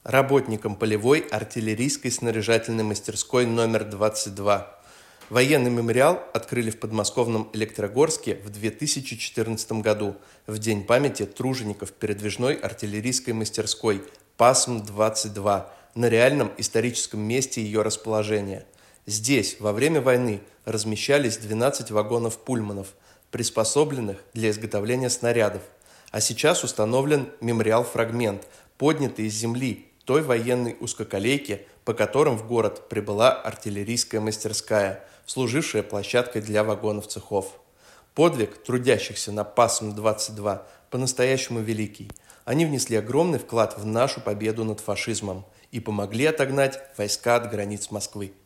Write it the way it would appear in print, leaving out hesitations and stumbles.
Работникам полевой артиллерийской снаряжательной мастерской номер 22. Военный мемориал открыли в подмосковном Электрогорске в 2014 году, в День памяти тружеников передвижной артиллерийской мастерской ПАСМ-22 на реальном историческом месте ее расположения. Здесь во время войны размещались 12 вагонов-пульманов, приспособленных для изготовления снарядов. А сейчас установлен мемориал-фрагмент, поднятый из земли той военной узкоколейки, по которым в город прибыла артиллерийская мастерская, служившая площадкой для вагонов цехов. Подвиг трудящихся на ПАСМ-22 по-настоящему великий. Они внесли огромный вклад в нашу победу над фашизмом и помогли отогнать войска от границ Москвы.